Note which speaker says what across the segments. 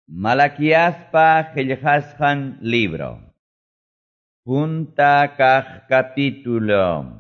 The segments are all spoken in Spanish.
Speaker 1: Malaquiaspa qillqasqan libro. Punta kaq capítulo.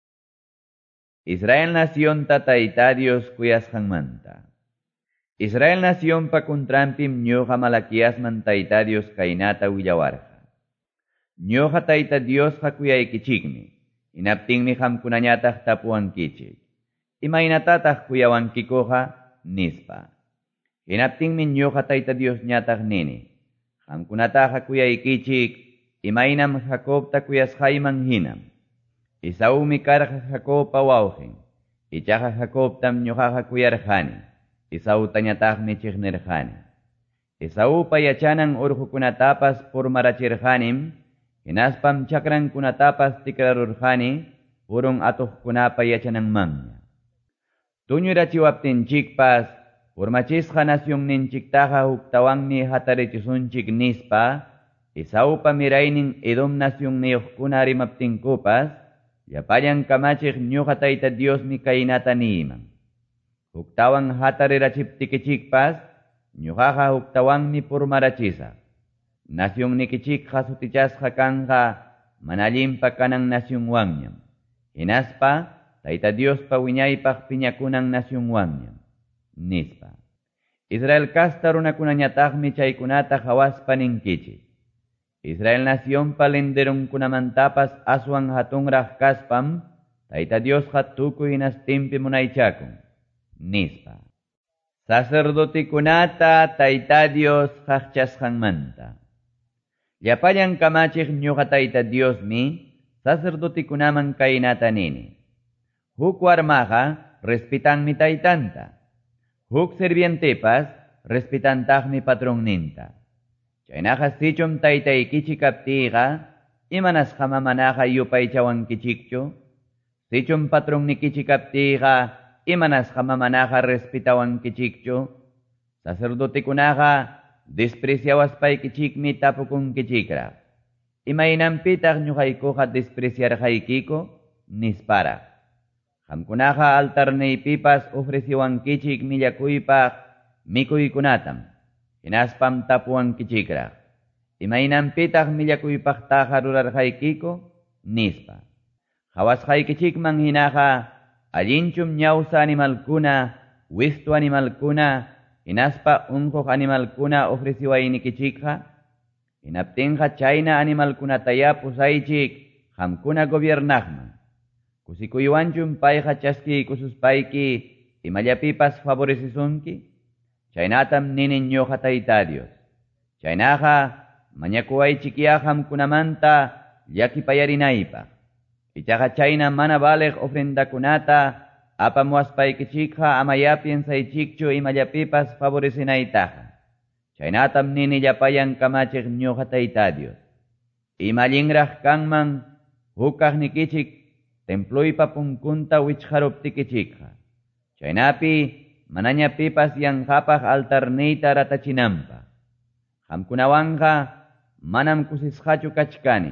Speaker 1: Israel nación tayta Dios kuyasqanmanta. Israel nación pa kuntrampim ñuqa Malaquiasman tayta Dios kaynata willawarqa. Ñuqa tayta Diosqa kuyaykichikmi. Inaptinmi qamkunañataq tapuwankichik. Imaynatataq kuyawankikuqa nispa. Inaptinmi ñuqa tayta Dios ñataq nini. Qamkunataqa kuyaykichik, imaynam Jacobta kuyasqayman hinam. Esaúmi karqa Jacobpa wawqin. Ichaqa Jacobtam ñuqaqa kuyarqani. Esaútañataqmi chiqnirqani. Esaúpa yachanan urqukunatapas purmarachirqanim, hinaspam chakrankunatapas tikrarurqani, purun atuqkunapa yachananmanña. Tuñurachiwaptinchikpas, urmachisqa nacionninchiktaqa huktawanmi hatarichisunchik nispa, Esaúpa miraynin Edom nacionniyuqkuna rimaptinkupas, llapayan kamachik ñuqa tayta Diosmi kaynata niman. Huktawan hatarirachiptikichikpas, ñuqaqa huktawanmi purmarachisa. Nacionnikichikqa sutichasqa kanqa mana allinpa kanan nacionwanñam. Hinaspa, tayta Diospa wiñaypaq piñakunan nacionwanñam. Nispa. Israel kasta runakunañataqmi chaykunata hawaspa ninkichik. Israel nacionpa lenderunkunamantapas aswan hatunraq kaspam, tayta Diosqa tukuy hinastinpi munaychakun. Nispa. Sacerdotikunata tayta Dios qaqchasqanmanta. Llapayan kamachik ñuqa tayta Diosmi, sacerdotikunaman kaynata nini. Huk warmaqa respitanmi taytanta. Huk sirvientepas respetantaqmi patronninta. Chaynaqa sichum taytaykichik kaptiqa, imanasqama manaqa yupaychawankichikchu. Sichum patronnikichik kaptiqa, imanasqama manaqa respetawankichikchu. Sacerdotikunaqa despreciawaspaykichikmi tapukunkichikraq. Imaynampitaq ñuqaykuqa despreciarqaykiku nispara. Qamkunaqa altarniypipas ofreciwankichik millakuypaq mikuykunatam. Hinaspam tapuwankichikraq. Imaynampitaq millakuypaqtaqa rurarqaykiku nispa. Hawasqaykichikman hinaqa allinchum ñawsa animalkuna, wistu animalkuna, hinaspa unquq animalkuna ofreciwaynikichikqa. Hinaptinqa chayna animalkunataya pusaychik qamkuna gobiernaqman. Kusikuywanchum payqa chaskiykususpayki imallapipas favorecisunki. Chaynatam ninin ñuqa tayta Dios. Chaynaqa mañakuwaychikya qamkunamanta llakipayarinaypaq. Ichaqa chayna mana baleq ofrendakunata apamuwaspaykichikqa amaya piensaychikchu imallapipas favorecinaytaqa. Chaynatam nini llapayan kamachik ñuqa tayta Dios. Imallinraq kanman hukaqnikichik templuypa punkunta wichqaruptikichikqa. Chaynapi manañapipas yanqapaq altarniyta ratachinanpaq. Qamkunawanqa manam kusisqachu kachkani.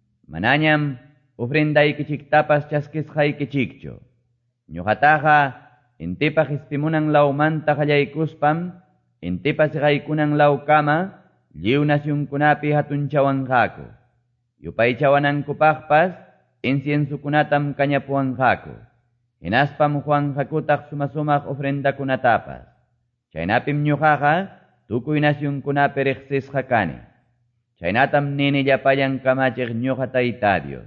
Speaker 1: Manañam ofrendaykichiktapas chaskisqaykichikchu. Ñuqataqa intipaq istimunan lawmanta qallaykuspam, intipas siqaykunan lawkama, lliw nacionkunapi hatunchawanqaku. Yupaychawanankupaqpas, inciensukunatam kañapuwanqaku. Hinaspam juanqakutaq sumasumaq ofrendakunatapas. Chaynapim ñuqaqa tukuy nacionkunapi riqsisqa kani. Chaynatam nini llapayan kamachik ñuqa tayta Dios.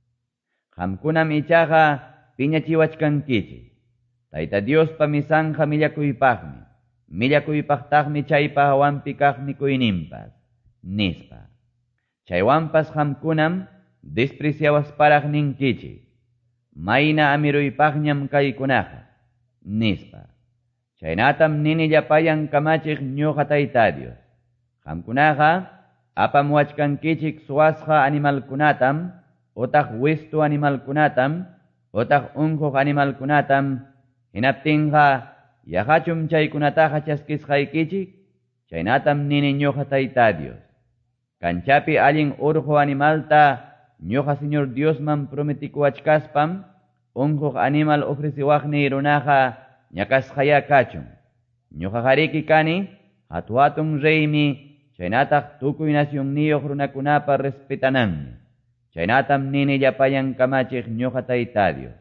Speaker 1: Qamkunam ichaqa piñachiwachkankichik. Tayta Diospa misanqa millakuypaqmi. Millakuypaqtaqmi chaypa hawanpi kaq mikuyninpas. Nispa. Chaywanpas qamkunam despreciawasparaq ninkichik. Mayna amiruypaqñam kaykunaqa. Nispa. Chaynatam nini llapayan kamachik ñuqa tayta Dios. Qamkunaqa apamuwachkankichik suwasqa animalkunatam, otaq wistu animalkunatam, otaq unquq animalkunatam, hinaptinqa yaqachum chaykunataqa chaskisqaykichik. Chaynatam nini ñuqa tayta Dios. Kanchapi allin urqu animalta ñuqa Señor Diosman prometikuwachkaspam, unquq animal ofreciwaqni runaqa ñakasqaya kachun. Ñuqa qariki kani, hatuatun reymi, chaynataq tukuy nasyunniyuq runakunapa respetananmi. Chaynatam nini llapayan kamachiq ñuqa Tayta Dios.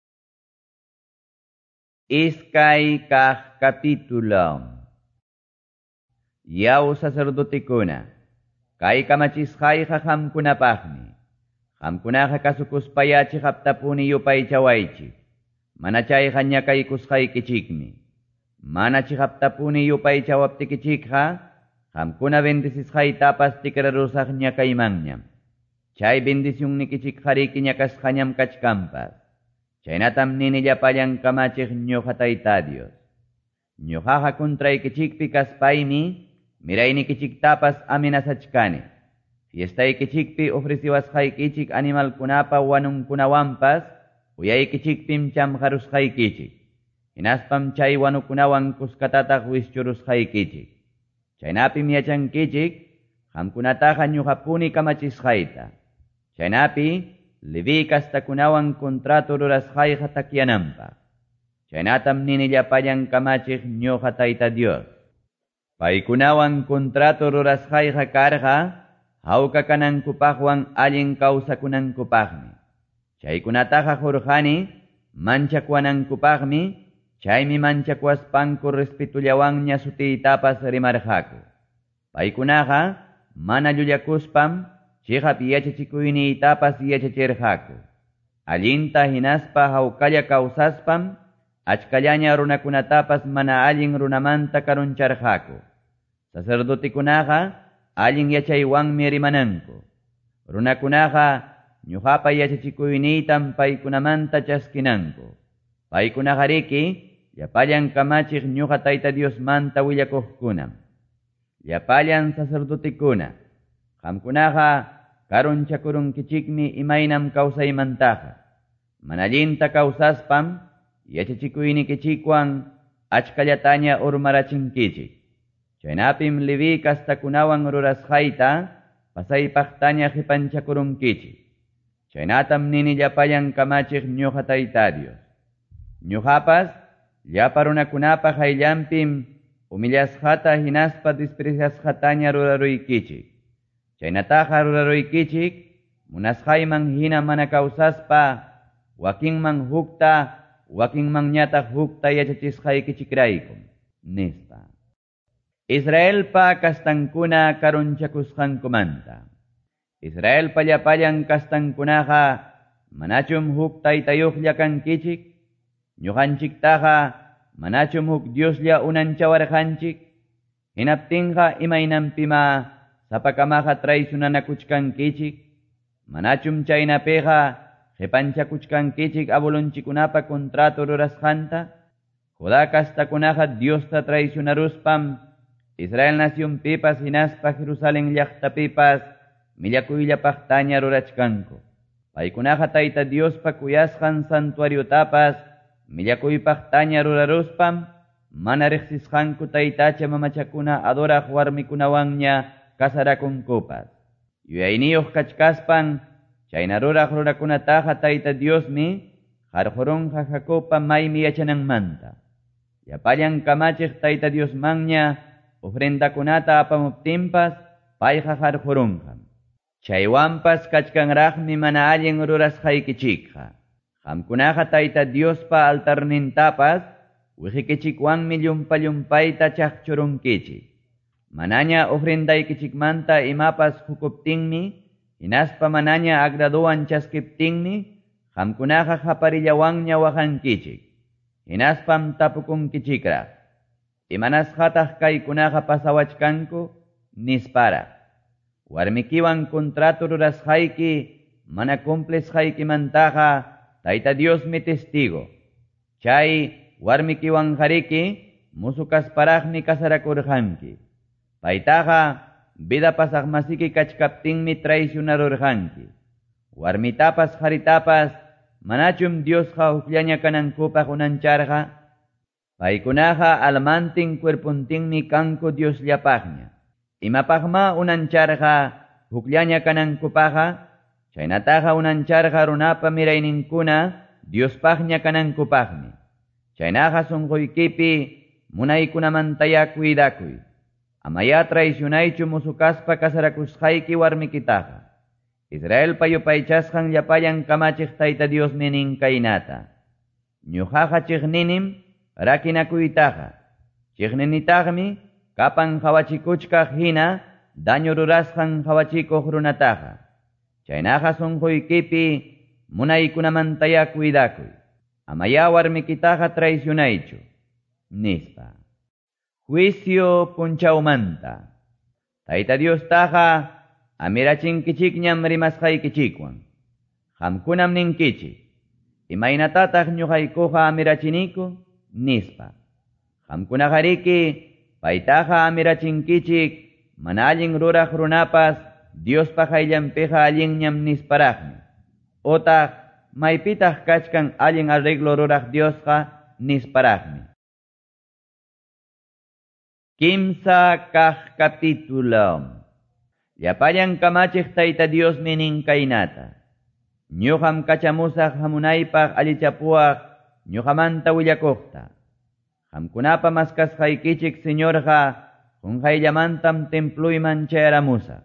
Speaker 1: Iskay kaq capítulo. Yaw sacerdotekuna, kay kamachisqayqa qamkunapaqmi. Qamkunaqa kasukuspayachiq aptapuni yupay chawaychik. Mana chayqa ñakaykusqaykichikmi. Mana chiqaptapuni yupay chawaptikichikqa, qamkuna bendisisqaytapas tikrarusaq ñakaymanñam. Chay bendicionnikichik qariki ñakasqañam kachkampas. Chaynatam nini llapayan kamachiq ñuqa Tayta Dios. Ñuqaqa kontraykichikpi kaspaymi, miraynikichiktapas amenazachkani. Fiestaykichikpi ofreciwasqaykichik animalkunapa wanunkunawanpas, uyaykichikpim chamqarusqaykichik. Hinaspam chay wanukunawan kuskatataq wischurusqaykichik. Chaynapim yachankichik, qamkunataqa ñuqapuni kamachisqayta. Chaynapi, Levi kastakunawan kontratu rurasqayqa takyananpaq. Chaynatam nini llapayan kamachiq ñuqa Tayta Dios. Paykunawan kontratu rurasqayqa karqa, hawka kanankupaqwan allin kawsakunankupaqmi. Chaykunataqa hurqani, manchakwanankupaqmi, chaymi manchakwaspanku respetullawanña sutiytapas rimarqaku. Paykunaqa, mana llullakuspam, chiqap yachachikuyniytapas yachachirqaku. Allinta hinaspa hawkalla kawsaspam, achkallaña runakunatapas mana allin runamanta karuncharqaku. Sacerdotikunaqa, allin yachaywanmi rimananku. Runakunaqa, ñuqapa yachachikuyniytam paykunamanta chaskinanku. Paykunaqa riki, llapallan kamachiq ñuqa Tayta Diosmanta willakuqkunam. Llapallan sacerdotikuna, qamkunaqa karunchakurunkichikmi imaynam kawsaymantaqa. Manallinta kawsaspam, yachachikuynikichikwan achkallataña urmarachinkichik. Chaynapim Levi kastakunawan rurasqayta, pasaypaqtaña qipanchakurunkichik. Chaynatam nini llapayan kamachiq ñuqa Tayta Dios. Ñuqapas, llapa runakunapa hayllanpim, humillasqata hinaspa despreciasqataña ruraruykichik. Chaynataqa ruraruykichik, munasqayman hina mana kawsaspa, wakinman hukta, wakinmanñataq hukta yachachisqaykichikraykum, nispa. Israelpa kastankuna karunchakusqankumanta. Israelpa llapallan kastankunaqa, manachum huk taytayuqlla kankichik, ñuqanchiktaqa, manachum huk Dioslla unanchawarqanchik, hinaptinqa imaynanpima sapakamaqa traicionanakuchkankichik, manachum chaynapiqa qipanchakuchkankichik abulunchikunapa kontratu rurasqanta, Judá kastakunaqa Diosta traicionaruspam, Israel nacionpipas hinaspa Jerusalén llaqtapipas millakuyllapaqtaña rurachkanku. Paykunaqa Tayta Diospa kuyasqan santuariotapas millakuypaqtaña ruraruspam, mana riqsisqanku taytacha mamachakuna adoraq warmikunawanña kasarakunkupas. Yuyayniyuq kachkaspan, chayna ruraq rurakunataqa Tayta Diosmi qarqurunqa Jacobpa maymi yachananmanta. Llapallan kamachiq Tayta Diosmanña ofrendakunata apamuptinpas, payqa qarqurunqam. Chaywanpas kachkanraqmi mana allin rurasqaykichikqa. Qamkunaqa Tayta Diospa altarnintapas, wiqikichikwanmi llumpayta chaqchurunkichik. Manaña ofrendaykichikmanta imapas hukuptinmi, hinaspa manaña agraduwan chaskiptinmi, qamkunaqa qaparillawanña waqankichik. Hinaspam tapukunkichikraq. Imanasqataq kaykunaqa pasawachkanku, nispara. Warmikiwan kontratu rurasqayki, mana cumplisqaykimantaqa, Tayta Diosmi testigo. Chay warmikiwan qariki, musukasparaqmi kasarakurqanki. Paytaqa, vida pasaqmasiki kachkaptinmi traicionarurqanki. Warmitapas qaritapas, manachum Diosqa hukllaña kanankupaq unancharqa, paykunaqa almantin cuerpuntinmi kanku Diosllapaqña. Imapaqma unancharqa hukllaña kanankupaqa, chaynataqa unancharqa runapa mirayninkuna Diospaqña kanankupaqmi. Chaynaqa sunquykipi munaykunamantaya cuidakuy. Amaya traicionaychu musukaspa kasarakusqayki warmikitaqa. Israel payupaychasqan llapayan kamachiq Tayta Dios nin kaynata. Ñuqaqa chiqninim rakinakuytaqa. Chiqninitaqmi kapan hawachikuchkaq hina daño rurasqan hawachikuq runataqa. Chaynaqa sunquykipi munaykunamantaya cuidakuy. Amaya warmikitaqa traicionaychu, nispa. Juicio punchaumanta. Tayta Dios taqa amirachinkichikñam rimasqaykichikwan. Qamkunam ninkichik, imaynatataq ñuqaykuqa amirachiniku, nispa. Qamkunaqa riki paytaqa amirachinkichik mana allin ruraq runapas Diospaq ayllanpiqa allinñam nisparaqmi. Otaq maypitaq kachkan allin arreglo ruraq Diosqa nisparaqmi. Kimsa kaq capítulo. Llapayan kamachiq Tayta Dios nin kaynata. Ñuqam kachamusaq hamunaypaq allichapuaq ñuqamanta willakuqta. Qamkunapa maskasqaykichik Señorqa qunqayllamantam templuyman chayaramusaq.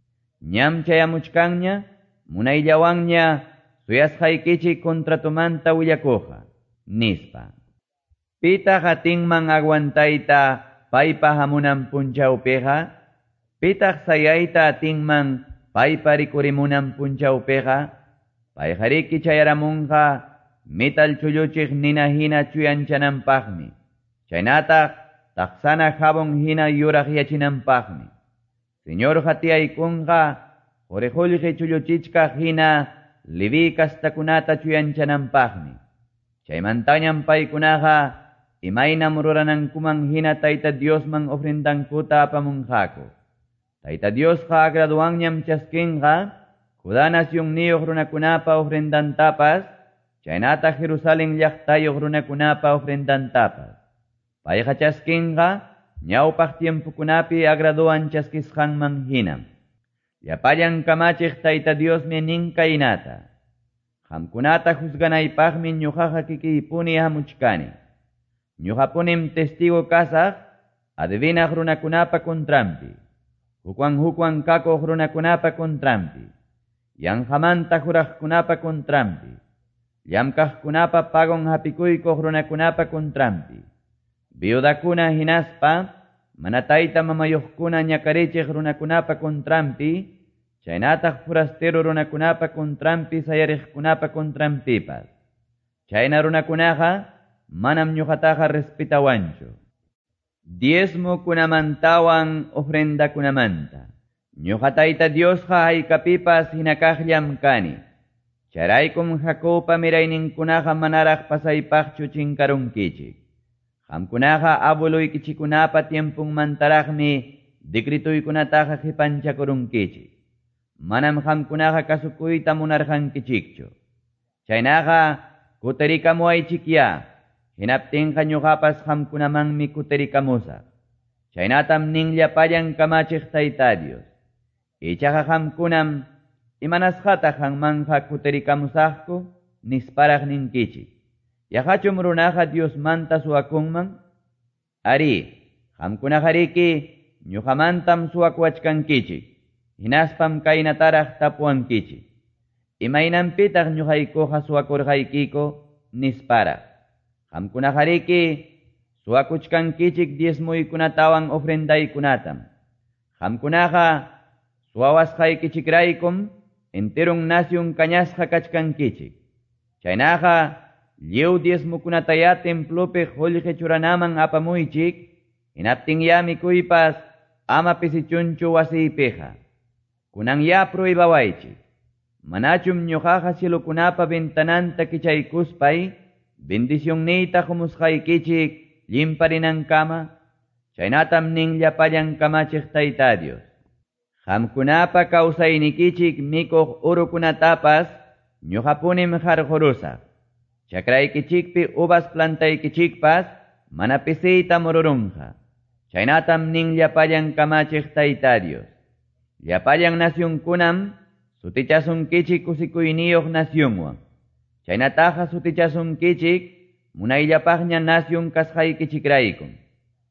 Speaker 1: Ñam chayamuchkanña munayllawanña suyasqaykichik contratumanta willakuqa, nispa. Pitaq atinman aguantayta paypa hamunan punchawpiqa? Pitaq sayayta atinman paypa rikurimunan punchawpiqa? Payqa riki chayaramunqa mital chulluchiq nina hina chuyanchananpaqmi. Chaynataq taqsana jabon hina yuraq yachinanpaqmi. Señor hatiyaykunqa quriqullqi chulluchichkaq hina livi kastakunata chuyanchananpaqmi. Chaymantañam paykunaqa imaynam ruranankuman hina Tayta Diosman ofrendankuta apamunqaku. Tayta Diosqa agraduanñam chaskinqa Judá nacionniyuq runakunapa ofrendantapas, chaynata Jerusalén llaqtayuq runakunapa ofrendantapas. Payqa chaskinqa ñawpaq tiempukunapi agraduan chaskisqanman hinam. Llapayan kamachiq Tayta Diosmi nin kaynata. Qamkunata juzganaypaqmi ñuqaqa kikiypuni hamuchkani. Ñuqapunim testigo kasaq adivinaq runakunapa kontrampi. Hukwan kakuq runakunapa kontrampi. Yanqamanta juraqkunapa kontrampi. Llamkaqkunapa pagon hapikuykuq runakunapa kontrampi. Viudakuna hinaspa mana tayta mamayuqkuna ñakarichiq runakunapa kontrampi, chaynataq forastero runakunapa kontrampi sayariqkunapa kontrampipas. Chayna runakunaqa manam ñuqataqa respetawanchu. Diezmo kunamantawan ofrendakunamanta. Ñuqa Tayta Diosqa haykapipas hinakaqllam kani. Charaykum Jacobpa mirayninkunaqa manaraq pasaypaqchu chinkarunkichik. Qamkunaqa abueluykichikunapa tiempunmantaraqmi decretuykunataqa qipanchakurunkichik. Manam qamkunaqa kasukuyta munarqankichikchu. Chaynaqa kutirikamuaychikya. Hinaptinqa ñuqapas qamkunamanmi kutirikamusaq. Chaynatam nin llapayan kamachiq Tayta Dios. Ichaqa qamkunam imanasqataq qanmanqa kutirikamusaqku nisparaq ninkichik. Yaqachum runaqa Diosmanta suwakunman? Ari, qamkunaqa riki ñuqamantam suwakuachkankichik. Hinaspam kaynataraq tapuankichik. Imaynanpitaq ñuqaykuqa suwakurqaykiku nisparaq. Qamkunaqa riki suwakuchkankichik diezmuykunatawan ofrendaykunatam. Qamkunaqa suwawasqaykichikraykum enterun nación kañasqa kachkankichik. Chaynaqa lliw diezmukunataya templopi qullqi churanaman apamuychik, hinaptinya mikuypas ama pisichunchu wasiypiqa. Kunanya pruibawaychik. Manachum ñuqaqa cielukunapa ventananta kichaykuspay, bendiciónniyta humusqaykichik llimpariнаnkama, chaynatam nin llapayan kamachiq Tayta Dios. Qamkunapa kawsaynikichik mikuq urukunatapas ñuqapunim harqurusaq. Chakraykichikpi uvas plantaykichikpas mana pisiyta mururunqa. Chaynatam nin llapayan kamachiq Tayta Dios. Llapayan nacionkunam sutichasunkichik kusikuyniyuq nacionwan. Chaynataqa sutichasunkichik munayllapaqña nación kasqaykichikraykum.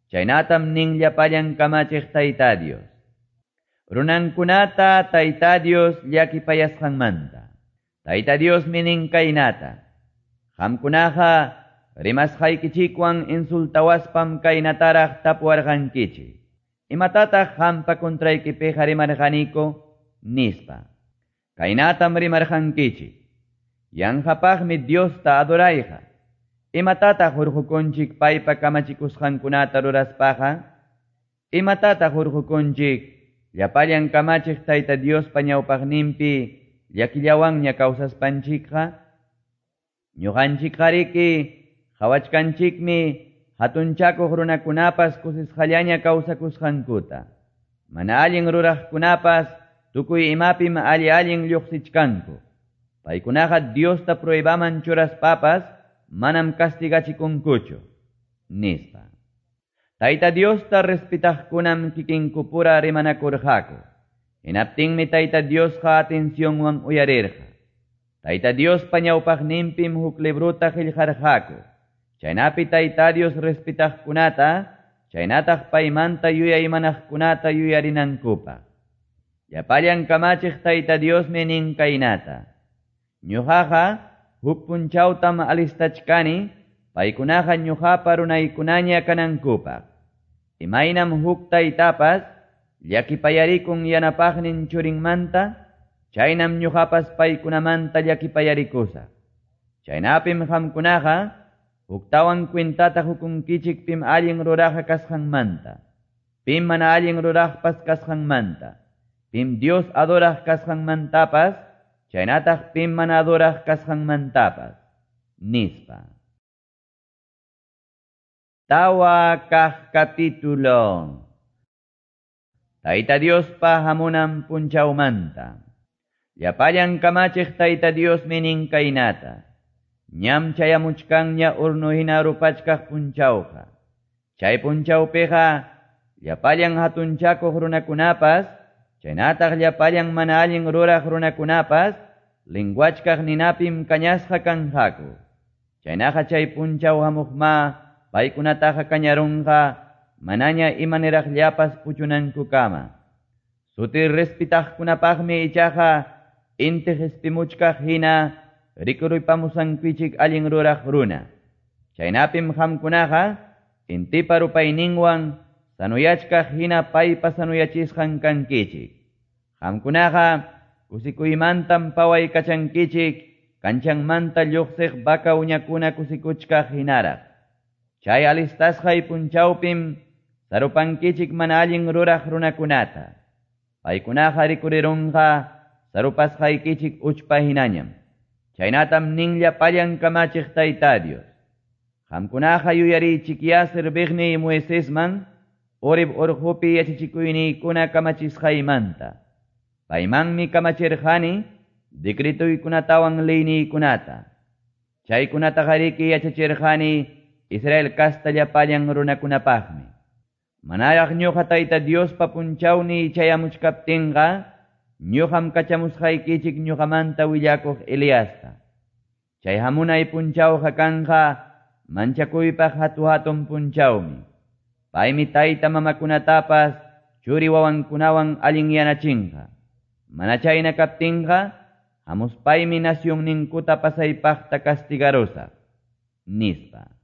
Speaker 1: Chaynatam nin llapayan kamachiq Tayta Dios. Runankunata Tayta Dios llakipayasqanmanta. Tayta Dios minin kaynata. Qamkunaqa rimasqaykichikwan insultawaspam kaynataraq tapuarqankichik. Imatataq qampa kontraykipiqa rimarqaniko nispa. Kaynatam rimarqankichik. Yanqapaqmi Diosta adorayqa. Imatataq hurqukunchik paypa kamachikusqankunata ruraspaqa. Imatataq hurqukunchik llapallan kamachiq Tayta Diospa ñawpaqninpi llakillawanña kawsaspanchikqa. Ñuqanchikqariki qhawachkanchikmi hatunchakuq runakunapas kusisqallaña kawsakusqankuta. Mana allin ruraqkunapas tukuy imapim allin lluqsichkanku. Paykunaqa Diosta pruebaman churaspapas manam castigachikunkuchu, nispa. Tayta Diosta respetaqkunam kikinkupura rimanakurqaku. Hinaptinmi Tayta Diosqa atencionwan uyarirqa. Tayta Diospa ñawpaqninpim huk libruta qillqarqaku. Chaynapi Tayta Dios respetaqkunata, chaynataq paymanta yuyaymanaqkunata yuyarinankupa. Llapallan kamachiq Tayta Diosmi nin kaynata. Ñuqaqa huk punchawtam alistachkani, paykunaqa ñuqapa runaykunaña kanankupaq. Imaynam huk taytapas llakipayarikun yanapaqnin churinmanta, chaynam ñuqapas paykunamanta llakipayarikusaq. Chaynapim qamkunaqa huktawan kwintata hukunkichik pim allin ruraqa kasqanmanta, pim mana allin ruraqpas kasqanmanta, pim Dios adoraq kasqanmantapas, chaynataq pim mana adoraq kasqanmantapas, nispa. Tawa kaq capítulo. Tayta Diospa hamunan punchawmanta. Llapallan kamachiq Tayta Dios minin kaynata. Ñam chayamuchkanña urnuhina rupachkaq punchawqa. Chay punchawpiqa llapallan hatunchakuq runakunapas, chaynataq llapallan mana allin ruraq runakunapas, linguachkaq ninapim kañasqa kanqaku. Chaynaqa chay punchaw hamuqma paykunataqa kañarunqa manaña imaniraqllapas puchunankukama. Sutir respetaqkunapaqmi ichaqa intiq istimuchkaq hina rikuruypamusankichik allin ruraq runa. Chaynapim qamkunaqa intipa rupayninwan sanuyachkaq hina paypa sanuyachisqan kankichik. Qamkunaqa kusikuymantam paway kachankichik, kanchanmanta lluqsiq baka uñakuna kusikuchkaq hinaraq. Chay alistasqay punchawpim sarupankichik mana allin ruraq runakunata. Paykunaqa rikurirunqa sarupasqaykichik uchpa hinañam. Chaynatam nin llapallan kamachiq Tayta Dios. Qamkunaqa yuyarichikya sirbiqni Moisesman, urip urqupi yachachicuynïykuna kamachisqaymanta. Paymanmi kamachirqani decretuykunatawan leynïykunata. Chaykunataqa riki yachachirqani Israel kasta llapallan runakunapaqmi. Manaraq ñuqa Tayta Diospa punchawni chayamuchkaptinqa, ñuqam kachamusqaykichik ñuqamanta willakuq Eliasta. Chay hamunay punchawqa kanqa manchakuypaq hatun punchawmi. Paymi tayta mamakunatapas churi wawankunawan allin yanachinqa. Mana chayna kaptinqa, hamuspaymi nasyonninkuta pasaypaqta castigarusa, nispa.